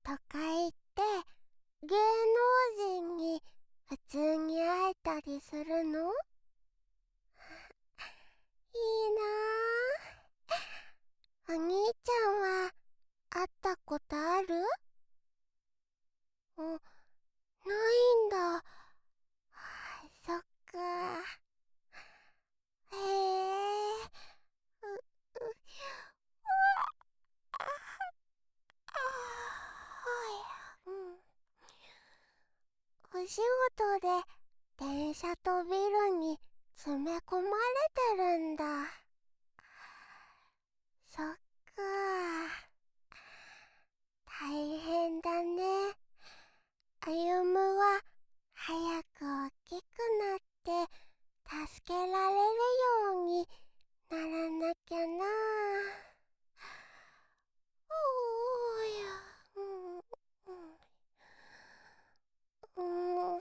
とか言って芸能人に普通に会えたりするの？いいなぁ。お兄ちゃんは会ったことある？ないんだ。そっか。へえ。お仕事で電車とビルに詰め込まれてるんだ。そっか。大変だね。歩夢は早く大きくなって助けられるようにならなきゃな。おーや、うん、うん、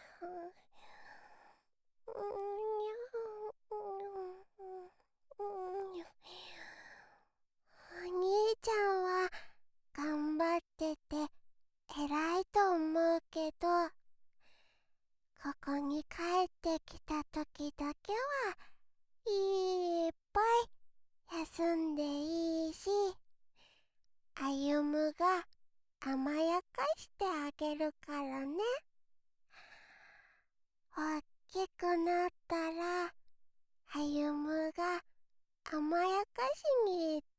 お兄ちゃんは頑張ってて偉いと思うけど、ここに帰ってきた時だけはいっぱい休んでいいし、歩夢が甘やかしてあげるからね。おっきくなったら歩夢が甘やかしに行っ